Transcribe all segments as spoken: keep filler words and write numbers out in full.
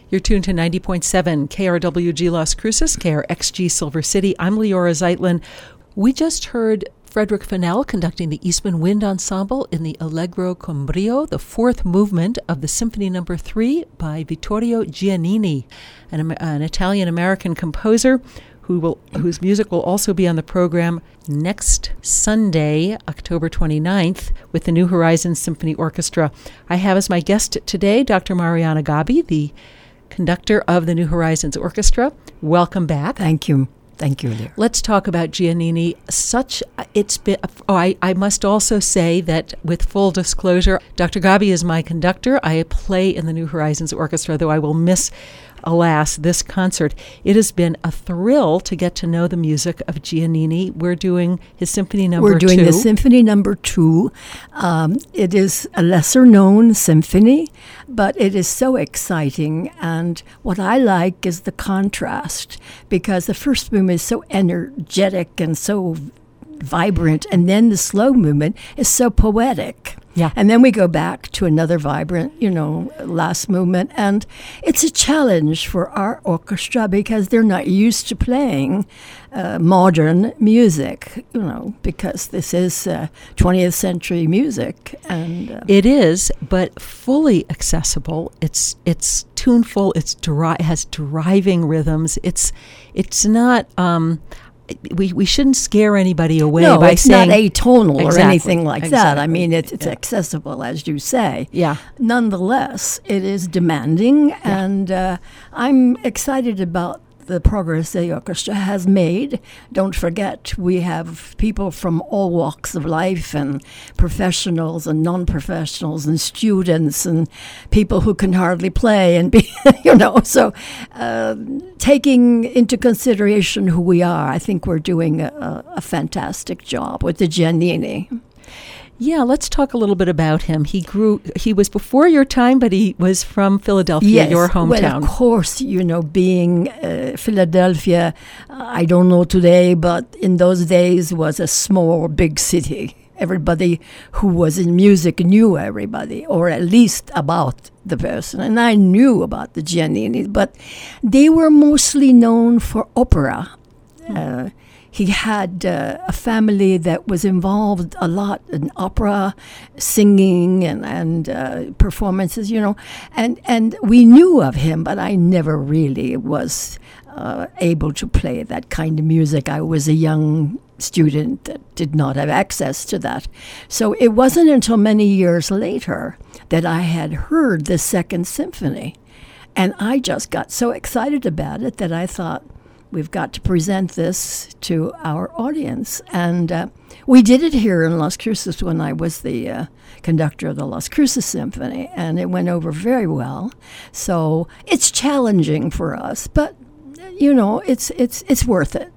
You're tuned to ninety point seven K R W G Las Cruces, K R X G Silver City. I'm Leora Zeitlin. We just heard Frederick Fennell conducting the Eastman Wind Ensemble in the Allegro con Brio, the fourth movement of the Symphony Number Three by Vittorio Giannini, an, an Italian-American composer who will whose music will also be on the program next Sunday, October twenty-ninth, with the New Horizons Symphony Orchestra. I have as my guest today Doctor Mariana Gabi, the conductor of the New Horizons Orchestra. Welcome back. Thank you. Thank you, dear. Let's talk about Giannini. Such, it's been, oh, I, I must also say that with full disclosure, Doctor Gabi is my conductor. I play in the New Horizons Orchestra, though I will miss, alas, this concert. It has been a thrill to get to know the music of Giannini. We're doing his Symphony Number Two. We're doing two. the Symphony Number Two. Um, it is a lesser-known symphony, but it is so exciting. And what I like is the contrast, because the first movement is so energetic and so vibrant, and then the slow movement is so poetic. Yeah. And then we go back to another vibrant, you know, last movement. And it's a challenge for our orchestra because they're not used to playing uh, modern music, you know, because this is uh, twentieth century music. And uh, it is, but fully accessible. It's it's tuneful. It's dri- it has driving rhythms. It's it's not. Um, We we shouldn't scare anybody away no, by it's saying... not atonal exactly, or anything like exactly. that. I mean, it, it's yeah. accessible, as you say. Yeah. Nonetheless, it is demanding, yeah. and uh, I'm excited about the progress the orchestra has made. Don't forget, we have people from all walks of life, and professionals and non-professionals and students and people who can hardly play and be, you know, so uh, taking into consideration who we are, I think we're doing a, a fantastic job with the Giannini. Yeah, let's talk a little bit about him. He grew, he was before your time, but he was from Philadelphia, yes, your hometown. Well, of course, you know, being uh, Philadelphia, I don't know today, but in those days was a small, big city. Everybody who was in music knew everybody, or at least about the person. And I knew about the Giannini, but they were mostly known for opera. Hmm. Uh, He had uh, a family that was involved a lot in opera, singing and, and uh, performances, you know. And, and we knew of him, but I never really was uh, able to play that kind of music. I was a young student that did not have access to that. So it wasn't until many years later that I had heard the Second Symphony. And I just got so excited about it that I thought, we've got to present this to our audience. And uh, we did it here in Las Cruces when I was the uh, conductor of the Las Cruces Symphony, and it went over very well. So it's challenging for us, but, you know, it's it's it's worth it.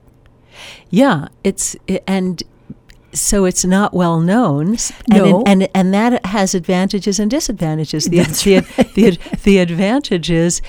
Yeah, it's and so it's not well known, no. and, and and that has advantages and disadvantages. The That's the, right. the, the advantage is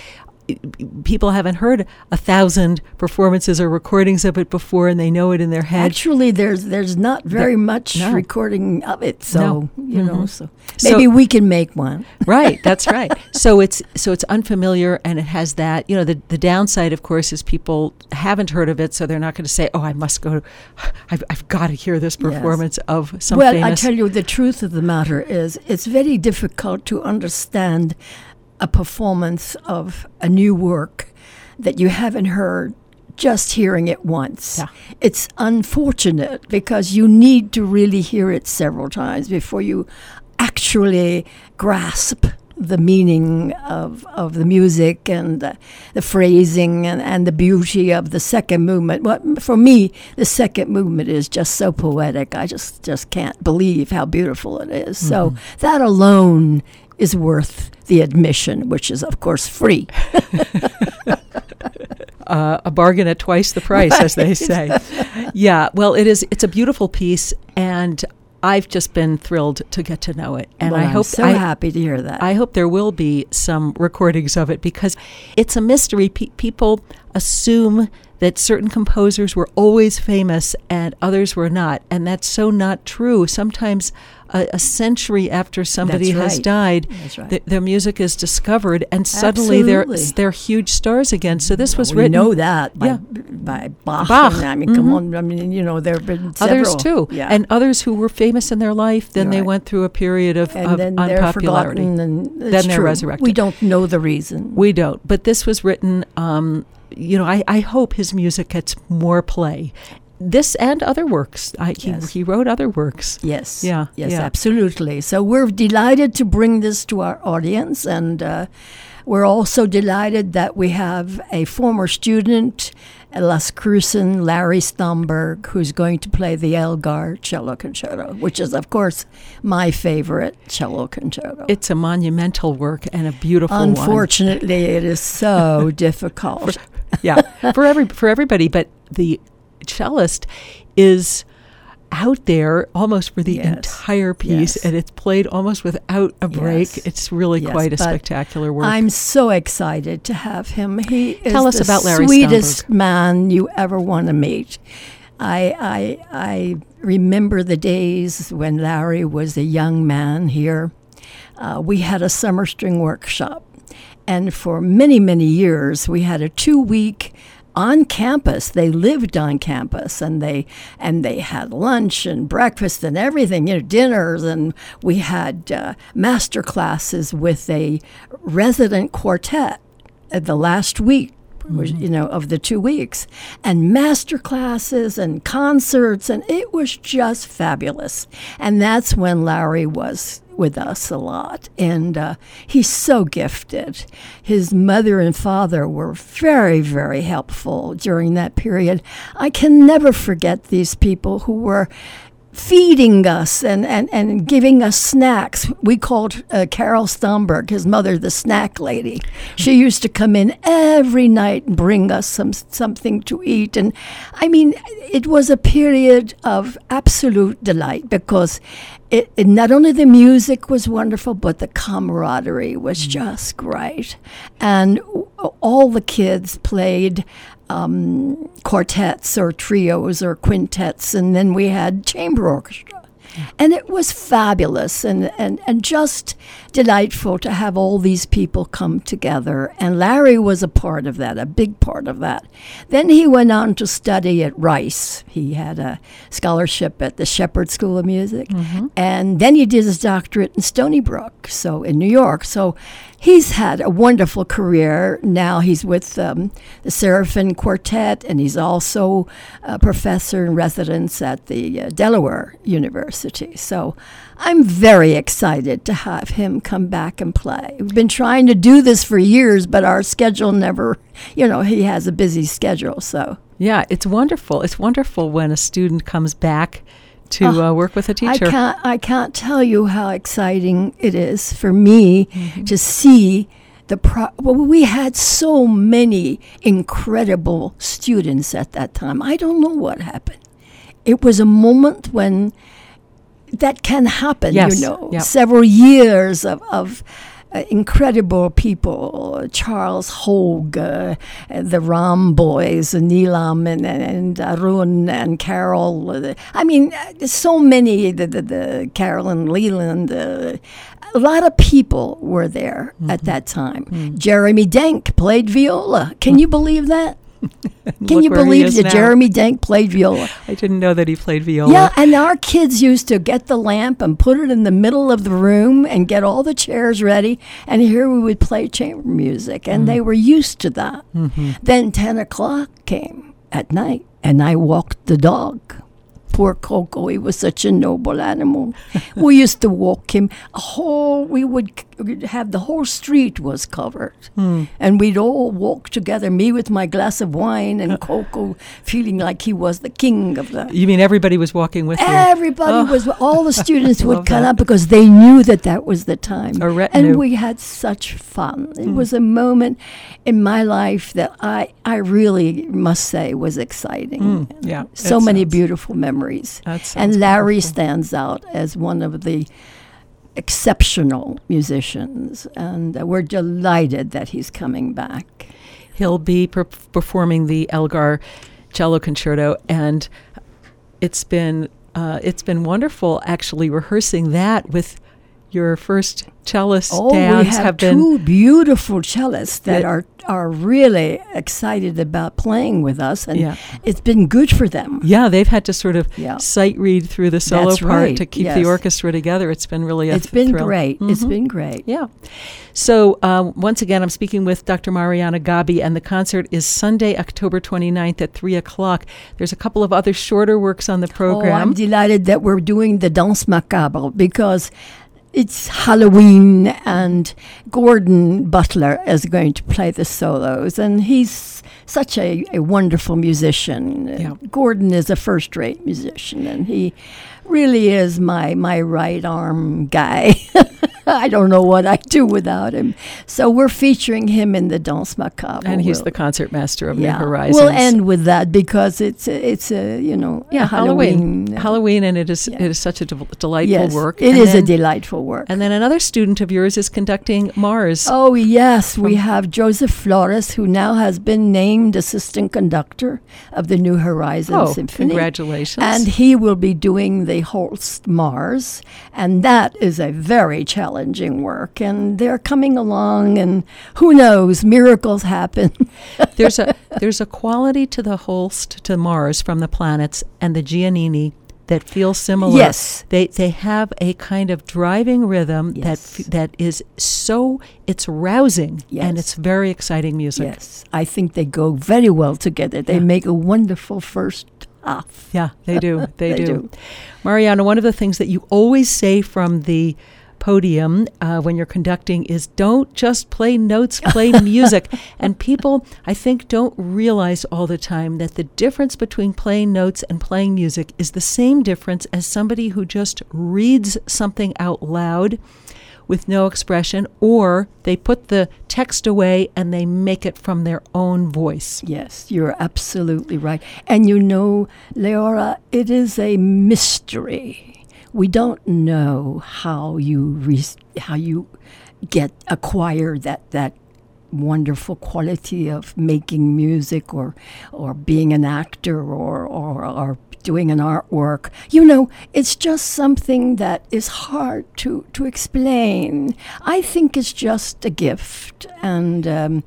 people haven't heard a thousand performances or recordings of it before, and they know it in their head. Actually, there's there's not very there, much no. recording of it, so no. you mm-hmm. know, so maybe so, we can make one. Right, that's right. So it's so it's unfamiliar, and it has that. You know, the the downside, of course, is people haven't heard of it, so they're not going to say, "Oh, I must go. I've I've got to hear this performance yes. of some well, famous." Well, I tell you, the truth of the matter is, it's very difficult to understand a performance of a new work that you haven't heard just hearing it once. Yeah. It's unfortunate because you need to really hear it several times before you actually grasp the meaning of, of the music and the, the phrasing and, and the beauty of the second movement. Well, for me, the second movement is just so poetic. I just, just can't believe how beautiful it is. Mm-hmm. So that alone is worth the admission, which is, of course, free. uh, a bargain at twice the price, right. as they say. Yeah, well, it is. It's a beautiful piece, and I've just been thrilled to get to know it. And well, I I'm hope so I, happy to hear that. I hope there will be some recordings of it because it's a mystery. Pe- people assume that certain composers were always famous and others were not. And that's so not true. Sometimes a, a century after somebody That's has right. died, That's right. th- their music is discovered, and suddenly they're Absolutely. they're huge stars again. So this was we written. know that by, Yeah. by Bach. Bach. And, I mean, come on. I mean, you know, there have been several. Others too, Yeah. and others who were famous in their life. Then You're they right. went through a period of, and of then they're unpopularity. forgotten, and it's Then they're true. resurrected. We don't know the reason. We don't. But this was written. Um, you know, I, I hope his music gets more play. This and other works. I, he, Yes. he wrote other works. Yes. Yeah, Yes, yeah. absolutely. So we're delighted to bring this to our audience, and uh, we're also delighted that we have a former student at Las Cruces, Larry Stomberg, who's going to play the Elgar cello concerto, which is, of course, my favorite cello concerto. It's a monumental work and a beautiful one. Unfortunately, it is so difficult. Yeah, for every for everybody. But the cellist is out there almost for the Yes. entire piece, Yes. and it's played almost without a break. Yes. It's really Yes, quite a but spectacular work. I'm so excited to have him. He is Tell us the about Larry sweetest man you ever want to meet. I, I, I remember the days when Larry was a young man here. Uh, we had a summer string workshop, and for many, many years we had a two-week on campus. They lived on campus, and they and they had lunch and breakfast and everything, you know, dinners, and we had uh, master classes with a resident quartet at the last week. Was, you know, of the two weeks, and master classes and concerts, and it was just fabulous. And that's when Larry was with us a lot, and uh, he's so gifted. His mother and father were very, very helpful during that period. I can never forget these people who were feeding us and, and, and giving us snacks. We called uh, Carol Stomberg, his mother, the snack lady. She used to come in every night and bring us some something to eat. And I mean, it was a period of absolute delight, because it, it not only the music was wonderful, but the camaraderie was just great. And all the kids played Um, quartets or trios or quintets, and then we had chamber orchestra. And it was fabulous and, and, and just delightful to have all these people come together. And Larry was a part of that, a big part of that. Then he went on to study at Rice. He had a scholarship at the Shepherd School of Music. Mm-hmm. And then he did his doctorate in Stony Brook, so in New York. So he's had a wonderful career. Now he's with um, the Seraphim Quartet, and he's also a professor in residence at the uh, Delaware University. So I'm very excited to have him come back and play. We've been trying to do this for years, but our schedule never, you know, he has a busy schedule, so. Yeah, it's wonderful. It's wonderful when a student comes back to Oh, uh, work with a teacher. I can't, I can't tell you how exciting it is for me Mm-hmm. to see the pro- well, we had so many incredible students at that time. I don't know what happened. It was a moment when that can happen, Yes, you know. yep. Several years of, of uh, incredible people, Charles Hogue, uh, the Ram boys, Neelam and, and Arun and Carol. Uh, I mean, uh, so many, the, the, the Carolyn Leland, uh, a lot of people were there Mm-hmm. at that time. Mm. Jeremy Denk played viola. Can you believe that? Can Look you where he believe is that now. Jeremy Denk played viola? I didn't know that he played viola. Yeah, and our kids used to get the lamp and put it in the middle of the room and get all the chairs ready, and here we would play chamber music, and mm. they were used to that. Mm-hmm. Then ten o'clock came at night, and I walked the dog. Poor Coco, he was such a noble animal. We used to walk him a whole, we would have the whole street was covered. Hmm. And we'd all walk together, me with my glass of wine and Coco feeling like he was the king of the... You mean everybody was walking with you? Everybody oh. was, all the students would come that. up because they knew that that was the time. A retinue. And we had such fun. It hmm. was a moment in my life that I, I really must say was exciting. Mm, yeah. So many beautiful memories. And Larry wonderful. stands out as one of the exceptional musicians, and uh, we're delighted that he's coming back. He'll be per- performing the Elgar Cello Concerto, and it's been uh, it's been wonderful actually rehearsing that with your first cellist. Oh, Dans we have, have two been beautiful cellists that Yeah. are are really excited about playing with us, and Yeah. it's been good for them. yeah they've had to sort of Yeah. sight read through the solo That's part right, to keep the yes. orchestra together. It's been really a It's th- been thrill. great. It's Mhm. been great. Yeah. So uh, once again, I'm speaking with Doctor Mariana Gabi, and the concert is Sunday, October twenty-ninth at three o'clock. There's a couple of other shorter works on the program. Oh, I'm delighted that we're doing the Danse Macabre because it's Halloween and Gordon Butler is going to play the solos, and he's such a, a wonderful musician. Yeah. Gordon is a first-rate musician, and he really is my, my right arm guy. I don't know what I'd do without him. So we're featuring him in the Danse Macabre. and he's We'll- the concertmaster of yeah. New Horizons. We'll end with that because it's a, it's a you know yeah, a Halloween. Halloween. uh, Halloween, and it is yeah. it is such a del- delightful yes, work. It and is then, a delightful work. And then another student of yours is conducting Mars. Oh, yes. We From- have Joseph Flores, who now has been named assistant conductor of the New Horizons oh, Symphony. congratulations! And he will be doing the Holst Mars. And that is a very challenging work. And they're coming along, and who knows, miracles happen. there's a there's a quality to the Holst to Mars from the planets and the Giannini that feels similar. Yes. They they have a kind of driving rhythm Yes. that f- that is so it's rousing Yes. and it's very exciting music. Yes, I think they go very well together. They Yeah. make a wonderful first half. Yeah, they do. They, They do. do. Mariana, one of the things that you always say from the podium uh, when you're conducting is don't just play notes, play music. And people, I think, don't realize all the time that the difference between playing notes and playing music is the same difference as somebody who just reads something out loud with no expression, or they put the text away and they make it from their own voice. Yes, you're absolutely right. And you know, Leora, it is a mystery. We don't know how you re- how you get acquire that that wonderful quality of making music or or being an actor or or, or doing an artwork. You know, it's just something that is hard to, to explain. I think it's just a gift. And um,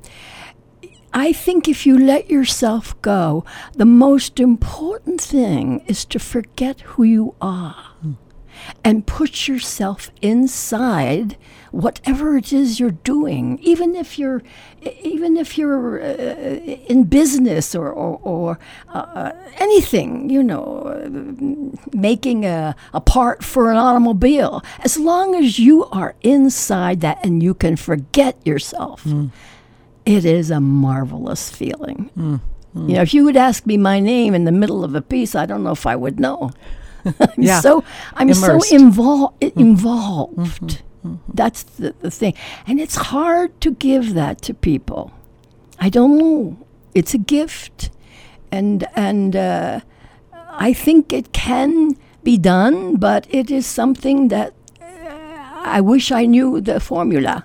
I think if you let yourself go, the most important thing is to forget who you are. Mm. And put yourself inside whatever it is you're doing, even if you're, even if you're uh, in business or or, or uh, anything, you know, uh, making a, a part for an automobile. As long as you are inside that and you can forget yourself, mm. it is a marvelous feeling. Mm. Mm. You know, if you would ask me my name in the middle of a piece, I don't know if I would know. I'm yeah. so I'm Immersed. so invol- involved. Mm-hmm. Mm-hmm. That's the, the thing. And it's hard to give that to people. I don't know. It's a gift. And and uh, I think it can be done, but it is something that uh, I wish I knew the formula.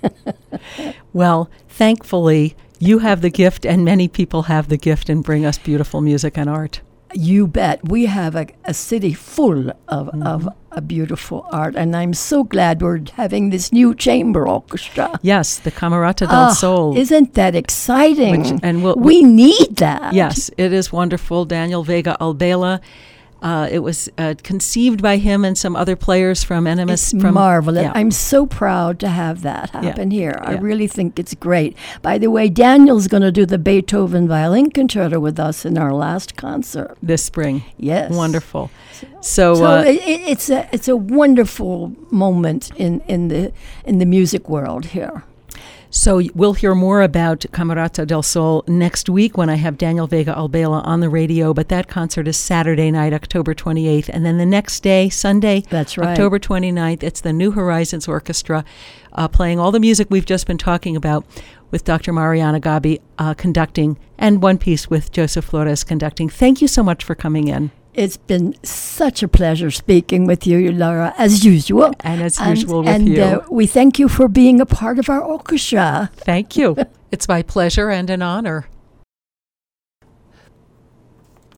Well, thankfully, you have the gift and many people have the gift and bring us beautiful music and art. You bet. We have a, a city full of, Mm-hmm. of a beautiful art, and I'm so glad we're having this new chamber orchestra. Yes, the Camerata del Ah, Sol. Isn't that exciting? Which- and we'll- we need that. Yes, it is wonderful. Daniel Vega Albela. Uh, it was uh, conceived by him and some other players from N M S. It's from, marvelous. yeah. I'm so proud to have that happen Yeah. here. I Yeah. really think it's great. By the way, Daniel's going to do the Beethoven Violin Concerto with us in our last concert. This spring. Yes. Wonderful. So, So uh, it, it- it's a it's a wonderful moment in, in the in the music world here. So we'll hear more about Camerata del Sol next week when I have Daniel Vega Albela on the radio, but that concert is Saturday night, October twenty-eighth. And then the next day, Sunday, That's right. October twenty-ninth, it's the New Horizons Orchestra uh, playing all the music we've just been talking about with Doctor Mariana Gabi uh, conducting, and one piece with Joseph Flores conducting. Thank you so much for coming in. It's been such a pleasure speaking with you, Laura, as usual. And as and, usual with and, you. And uh, we thank you for being a part of our orchestra. Thank you. It's my pleasure and an honor.